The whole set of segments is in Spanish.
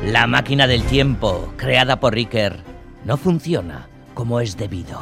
La máquina del tiempo, creada por Iker, no funciona como es debido.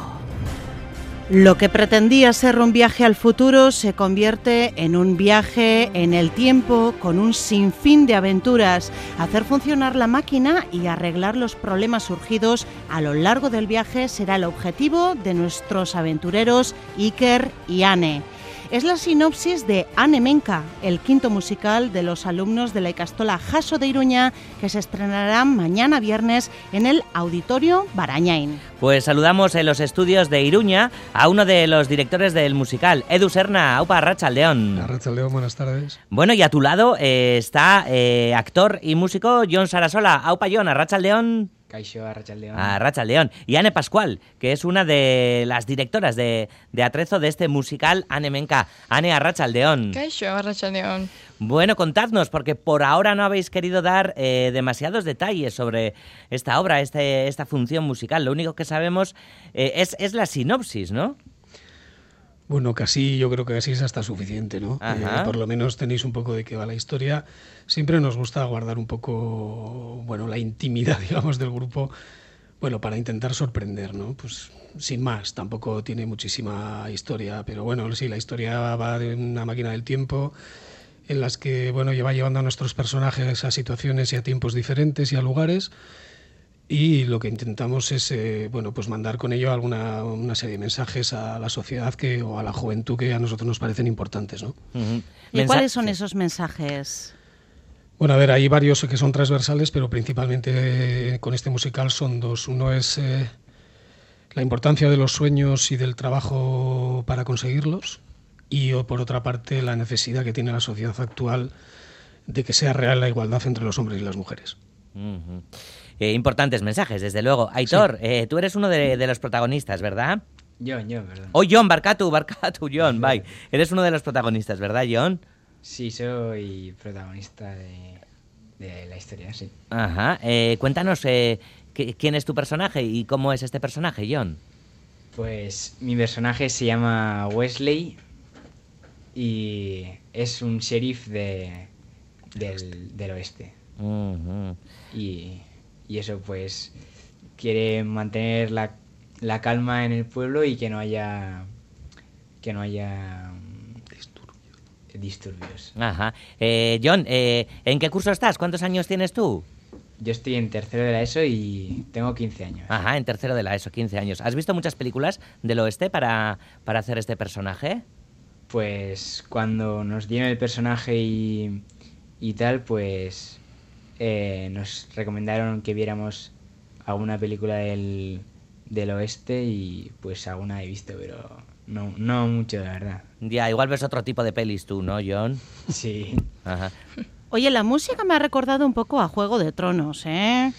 Lo que pretendía ser un viaje al futuro se convierte en un viaje en el tiempo con un sinfín de aventuras. Hacer funcionar la máquina y arreglar los problemas surgidos a lo largo del viaje será el objetivo de nuestros aventureros Iker y Ane. Es la sinopsis de Ane Menka, el quinto musical de los alumnos de la Ikastola Jaso de Iruña, que se estrenará mañana viernes en el Auditorio Barañain. Pues saludamos en los estudios de Iruña a uno de los directores del musical, Edu Serna. Aupa, Arratsaldeon. Arratsaldeon, buenas tardes. Bueno, y a tu lado está actor y músico Jon Sarasola. Aupa, Jon, Arratsaldeon. Kaixo, Arratsaldeon. Arratsaldeon. Y Ane Pascual, que es una de las directoras de Atrezo de este musical Ane Menka. Ane, Arratsaldeon. Kaixo, Arratsaldeon. Bueno, contadnos, porque por ahora no habéis querido dar demasiados detalles sobre esta obra, esta función musical. Lo único que sabemos es la sinopsis, ¿no? Bueno, yo creo que casi es hasta suficiente, ¿no? Por lo menos tenéis un poco de qué va la historia. Siempre nos gusta guardar un poco, la intimidad, digamos, del grupo, para intentar sorprender, ¿no? Pues sin más, tampoco tiene muchísima historia, pero sí, la historia va de una máquina del tiempo en las que, va llevando a nuestros personajes a situaciones y a tiempos diferentes y a lugares. Y lo que intentamos es mandar con ello una serie de mensajes a la sociedad o a la juventud que a nosotros nos parecen importantes, ¿no? Uh-huh. ¿Y cuáles son esos mensajes? Bueno, a ver, hay varios que son transversales, pero principalmente con este musical son dos. Uno es la importancia de los sueños y del trabajo para conseguirlos, y por otra parte la necesidad que tiene la sociedad actual de que sea real la igualdad entre los hombres y las mujeres. Uh-huh. Importantes mensajes, desde luego. Aitor, sí. Tú eres uno de los protagonistas, ¿verdad? Yo, perdón. Oh, Jon, Barkatu, Jon, bye. Eres uno de los protagonistas, ¿verdad, Jon? Sí, soy protagonista de la historia, sí. Ajá. Cuéntanos quién es tu personaje y cómo es este personaje, Jon. Pues mi personaje se llama Wesley y es un sheriff del oeste. Uh-huh. Y eso, pues, quiere mantener la calma en el pueblo y que no haya disturbios. Ajá. Jon, ¿en qué curso estás? ¿Cuántos años tienes tú? Yo estoy en tercero de la ESO y tengo 15 años. Ajá, en tercero de la ESO, 15 años. ¿Has visto muchas películas del oeste para hacer este personaje? Pues cuando nos dieron el personaje y tal, pues nos recomendaron que viéramos alguna película del oeste y pues alguna he visto, pero no mucho, la verdad. Ya, igual ves otro tipo de pelis tú, ¿no, Jon? Sí. Ajá. Oye, la música me ha recordado un poco a Juego de Tronos, ¿eh?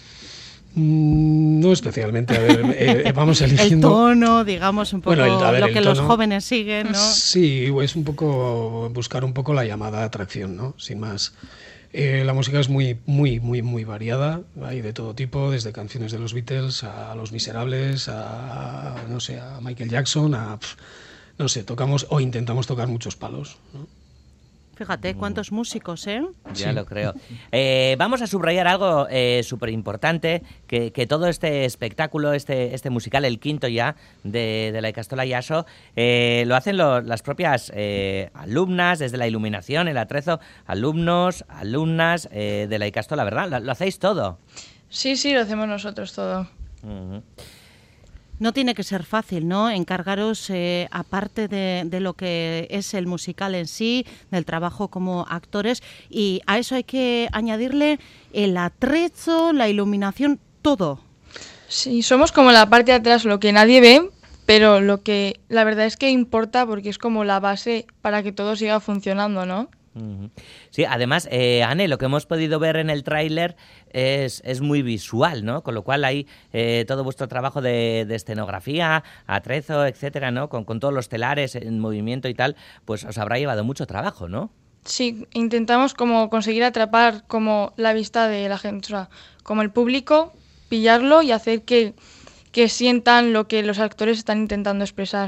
No especialmente, a ver, vamos eligiendo... El tono, digamos, un poco lo que los jóvenes siguen, ¿no? Sí, es un poco buscar un poco la llamada atracción, ¿no? Sin más. La música es muy, muy, muy, muy variada, hay de todo tipo, desde canciones de los Beatles a Los Miserables, a Michael Jackson, tocamos o intentamos tocar muchos palos, ¿no? Fíjate, cuántos músicos, ¿eh? Ya Sí. lo creo. Vamos a subrayar algo súper importante, que todo este espectáculo, este musical, el quinto ya, de la Ikastola Jaso, lo hacen las propias alumnas, desde la iluminación, el atrezo, alumnos, alumnas de la Ikastola, ¿verdad? ¿Lo hacéis todo? Sí, lo hacemos nosotros todo. Uh-huh. No tiene que ser fácil, ¿no? Encargaros, aparte de lo que es el musical en sí, del trabajo como actores, y a eso hay que añadirle el atrezo, la iluminación, todo. Sí, somos como la parte de atrás, lo que nadie ve, pero lo que la verdad es que importa porque es como la base para que todo siga funcionando, ¿no? Uh-huh. Sí, además, Ane, lo que hemos podido ver en el tráiler es muy visual, ¿no? Con lo cual hay todo vuestro trabajo de escenografía, atrezo, etcétera, ¿no? Con todos los telares en movimiento y tal, pues os habrá llevado mucho trabajo, ¿no? Sí, intentamos como conseguir atrapar como la vista de la gente, o sea, como el público, pillarlo y hacer que sientan lo que los actores están intentando expresar.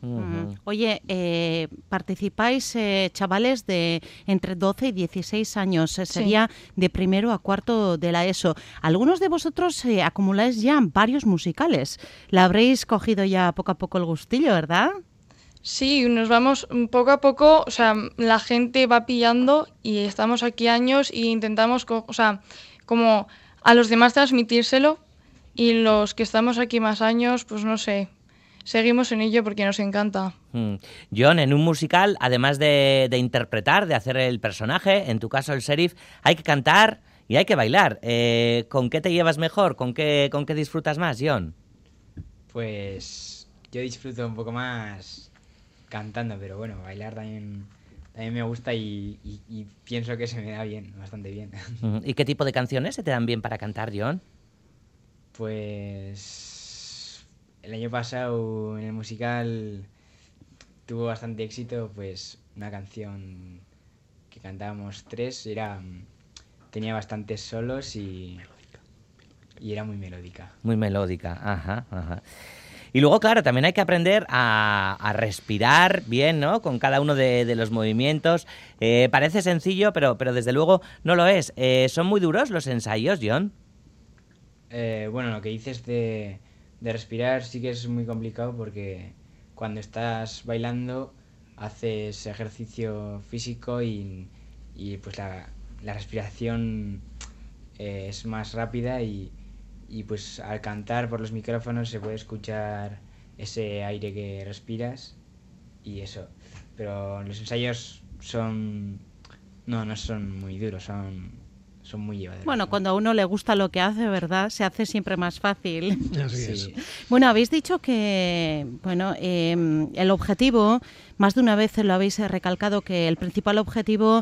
Oye, participáis chavales de entre 12 y 16 años, sería de primero a cuarto de la ESO. Algunos de vosotros acumuláis ya varios musicales. La habréis cogido ya poco a poco el gustillo, ¿verdad? Sí, nos vamos poco a poco, o sea, la gente va pillando y estamos aquí años y intentamos, como a los demás transmitírselo, y los que estamos aquí más años, pues no sé, seguimos en ello porque nos encanta. John, en un musical, además de interpretar, de hacer el personaje, en tu caso el sheriff, hay que cantar y hay que bailar. ¿Con qué te llevas mejor? ¿Con qué disfrutas más, John? Pues yo disfruto un poco más cantando, pero bueno, bailar también me gusta y pienso que se me da bien, bastante bien. ¿Y qué tipo de canciones se te dan bien para cantar, John? Pues el año pasado en el musical tuvo bastante éxito, pues una canción que cantábamos 3 tenía bastantes solos y era muy melódica. Muy melódica, ajá. Y luego, claro, también hay que aprender a respirar bien, ¿no? Con cada uno de los movimientos. Parece sencillo, pero desde luego no lo es. ¿Son muy duros los ensayos, John? Bueno, lo que dices de respirar sí que es muy complicado porque cuando estás bailando haces ejercicio físico y pues la respiración es más rápida y pues al cantar por los micrófonos se puede escuchar ese aire que respiras y eso. Pero los ensayos no son muy duros, son muy llevaderos. Bueno, cuando a uno le gusta lo que hace, ¿verdad? Se hace siempre más fácil. Así es. Bueno, habéis dicho que el objetivo, más de una vez lo habéis recalcado, que el principal objetivo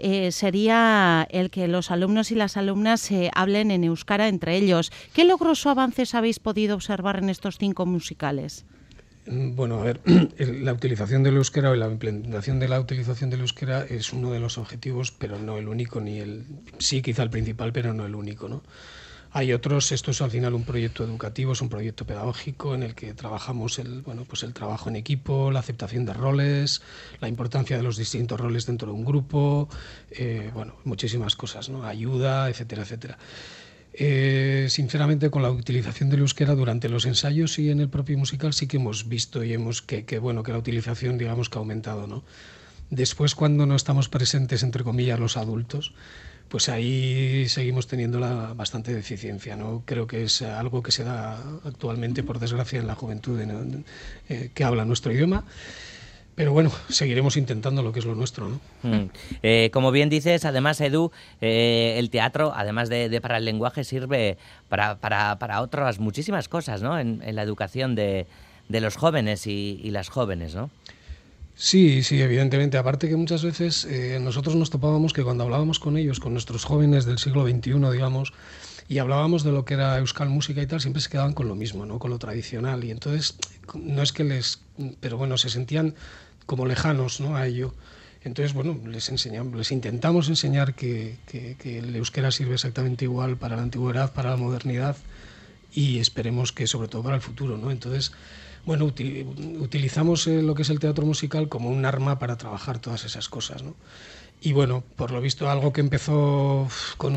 sería el que los alumnos y las alumnas hablen en euskara entre ellos. ¿Qué logros o avances habéis podido observar en estos 5 musicales? Bueno, a ver, la utilización del euskera o la implementación de la utilización del euskera es uno de los objetivos, pero no el único, sí quizá el principal, pero no el único, ¿no? Hay otros, esto es al final un proyecto educativo, es un proyecto pedagógico en el que trabajamos el trabajo en equipo, la aceptación de roles, la importancia de los distintos roles dentro de un grupo, muchísimas cosas, ¿no? Ayuda, etcétera, etcétera. Sinceramente, con la utilización del euskera durante los ensayos y en el propio musical sí que hemos visto y que la utilización, digamos, que ha aumentado, ¿no? Después, cuando no estamos presentes, entre comillas, los adultos, pues ahí seguimos teniendo bastante deficiencia, ¿no? Creo que es algo que se da actualmente, por desgracia, en la juventud que habla nuestro idioma. Pero bueno, seguiremos intentando lo que es lo nuestro, ¿no? Como bien dices, además, Edu, el teatro, además de para el lenguaje, sirve para otras muchísimas cosas, ¿no? En la educación de los jóvenes y las jóvenes, ¿no? Sí, evidentemente. Aparte que muchas veces nosotros nos topábamos que cuando hablábamos con ellos, con nuestros jóvenes del siglo XXI, digamos, y hablábamos de lo que era Euskal Música y tal, siempre se quedaban con lo mismo, ¿no? Con lo tradicional. Y entonces, no es que pero bueno, se sentían como lejanos, ¿no? A ello. Entonces, bueno, les intentamos enseñar que el euskera sirve exactamente igual para la antigüedad, para la modernidad y esperemos que sobre todo para el futuro, ¿no? Entonces, bueno, utilizamos lo que es el teatro musical como un arma para trabajar todas esas cosas, ¿no? Y bueno, por lo visto algo que empezó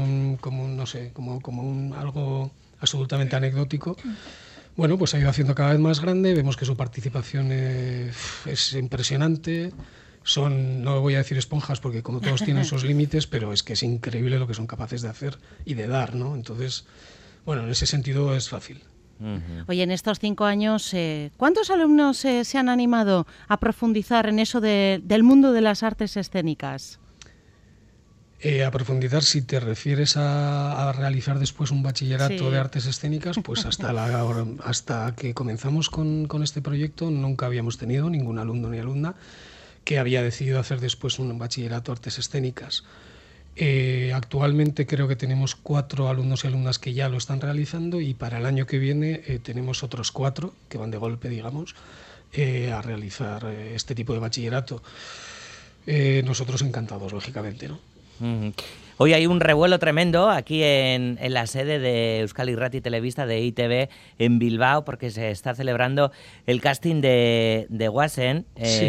algo absolutamente anecdótico, bueno, pues ha ido haciendo cada vez más grande, vemos que su participación es impresionante, no voy a decir esponjas porque como todos tienen sus límites, pero es que es increíble lo que son capaces de hacer y de dar, ¿no? Entonces, bueno, en ese sentido es fácil. Oye, en estos 5 años, ¿cuántos alumnos se han animado a profundizar en eso del mundo de las artes escénicas? A profundizar, si te refieres a realizar después un bachillerato de artes escénicas, pues hasta que comenzamos con este proyecto nunca habíamos tenido ningún alumno ni alumna que había decidido hacer después un bachillerato de artes escénicas. Actualmente creo que tenemos 4 alumnos y alumnas que ya lo están realizando y para el año que viene tenemos otros 4 que van de golpe, digamos, a realizar este tipo de bachillerato. Nosotros encantados, lógicamente, ¿no? Hoy hay un revuelo tremendo aquí en la sede de Euskal Irrati Telebista de ITV en Bilbao, porque se está celebrando el casting de Guasen.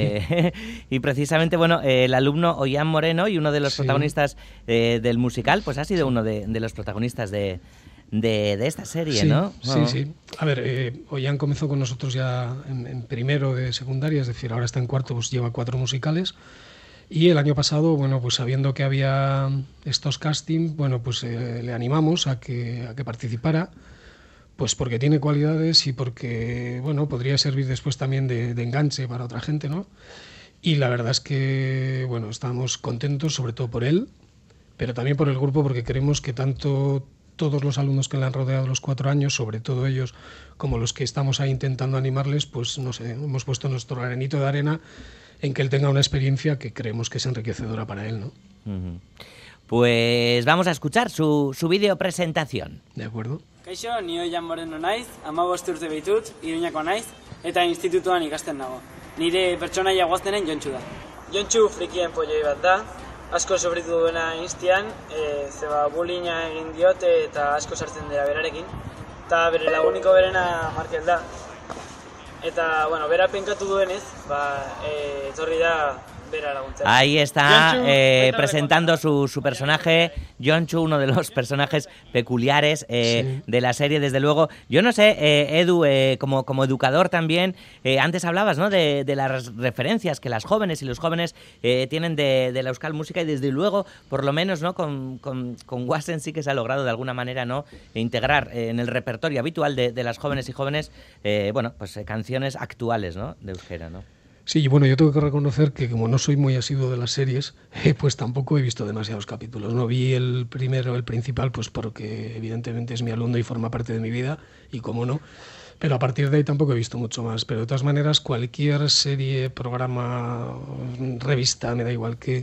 Y precisamente, bueno, el alumno Ollán Moreno y uno de los protagonistas del musical, pues ha sido uno de los protagonistas de esta serie, ¿no? Sí. A ver, Ollán comenzó con nosotros ya en primero de secundaria, es decir, ahora está en cuarto, pues lleva 4 musicales. Y el año pasado, bueno, pues sabiendo que había estos castings, bueno, pues le animamos a que participara, pues porque tiene cualidades y porque, bueno, podría servir después también de enganche para otra gente, ¿no? Y la verdad es que, bueno, estamos contentos, sobre todo por él, pero también por el grupo, porque creemos que tanto todos los alumnos que le han rodeado los 4 años, sobre todo ellos, como los que estamos ahí intentando animarles, pues, no sé, hemos puesto nuestro granito de arena en que él tenga una experiencia que creemos que es enriquecedora para él, ¿no? Pues vamos a escuchar su vídeo presentación. De acuerdo. Kaixo, ni Ollán Moreno naiz, 15 urte behitut, Iruñako naiz, eta institutuan ikasten nago. Nire pertsonaia Guazenen Jontxu da. Jontxu frikien polloi bat da, asko sofritu duena instian, zeba bullyinga egin diote eta asko sartzen dira berarekin, eta bere laguniko berena Markel da. Eta, bueno, bera penkatu duenez, etorri da bera laguntzen. Ahí está presentando su personaje, Jontxu, uno de los personajes peculiares de la serie, desde luego. Yo no sé, Edu, como educador también, antes hablabas, ¿no?, de las referencias que las jóvenes y los jóvenes tienen de la Euskal Música, y desde luego, por lo menos, ¿no?, con Guasen sí que se ha logrado de alguna manera, ¿no?, integrar en el repertorio habitual de las jóvenes y jóvenes, bueno, pues canciones actuales, ¿no?, de euskera, ¿no? Sí, bueno, yo tengo que reconocer que como no soy muy asiduo de las series, pues tampoco he visto demasiados capítulos. No vi el primero, el principal, pues porque evidentemente es mi alumno y forma parte de mi vida, y cómo no. Pero a partir de ahí tampoco he visto mucho más. Pero de todas maneras, cualquier serie, programa, revista, me da igual, que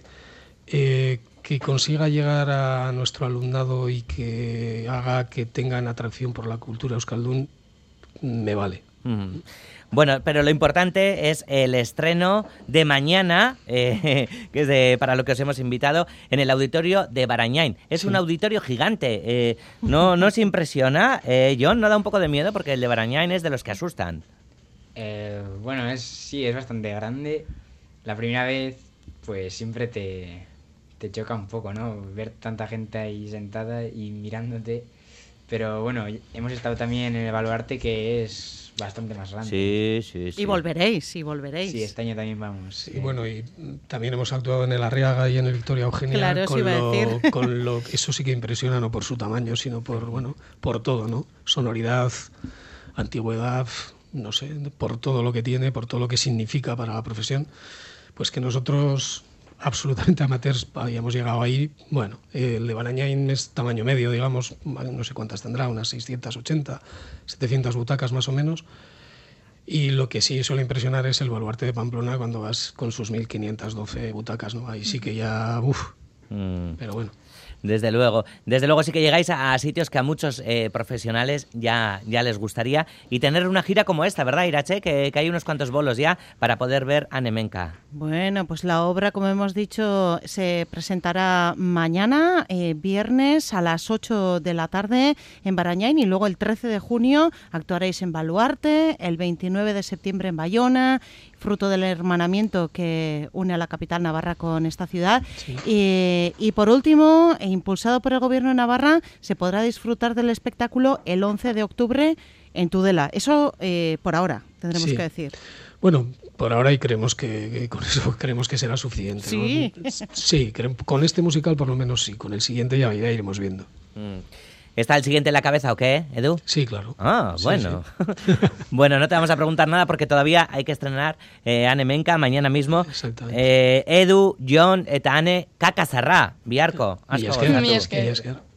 consiga llegar a nuestro alumnado y que haga que tengan atracción por la cultura euskaldun, me vale. Bueno, pero lo importante es el estreno de mañana, que es para lo que os hemos invitado, en el auditorio de Barañain. Es un auditorio gigante. ¿No os impresiona, John? ¿No da un poco de miedo? Porque el de Barañain es de los que asustan. Bueno, es bastante grande. La primera vez, pues siempre te choca un poco, ¿no? Ver tanta gente ahí sentada y mirándote. Pero bueno, hemos estado también en el Baluarte, que es bastante más grande. Sí. Y volveréis. Sí, este año también vamos. Sí, bueno, y también hemos actuado en el Arriaga y en el Victoria Eugenia. Claro, Eso sí que impresiona, no por su tamaño, sino por todo, ¿no? Sonoridad, antigüedad, no sé, por todo lo que tiene, por todo lo que significa para la profesión. Pues que nosotros, absolutamente amateurs, habíamos llegado ahí. Bueno, el de Barañain es tamaño medio, digamos, no sé cuántas tendrá, unas 680, 700 butacas más o menos. Y lo que sí suele impresionar es el Baluarte de Pamplona, cuando vas con sus 1512 butacas, ¿no? Ahí sí que ya, pero bueno. Desde luego sí que llegáis a sitios que a muchos profesionales ya les gustaría, y tener una gira como esta, ¿verdad, Irache? Que hay unos cuantos bolos ya para poder ver a Nemenka. Bueno, pues la obra, como hemos dicho, se presentará mañana, viernes a las 8 de la tarde en Barañain, y luego el 13 de junio actuaréis en Baluarte, el 29 de septiembre en Bayona, fruto del hermanamiento que une a la capital navarra con esta ciudad. Sí. Y por último, impulsado por el Gobierno de Navarra, se podrá disfrutar del espectáculo el 11 de octubre en Tudela. Eso por ahora, tendremos que decir. Bueno, por ahora, y creemos que con eso creemos que será suficiente, ¿no? Sí. Sí, con este musical por lo menos sí, con el siguiente ya iremos viendo. ¿Está el siguiente en la cabeza o qué, Edu? Sí, claro. Ah, bueno. Sí. Bueno, no te vamos a preguntar nada porque todavía hay que estrenar Nemenka mañana mismo. Exactamente. Edu, John eta Ane, kakazarra, biharko. Mila esker.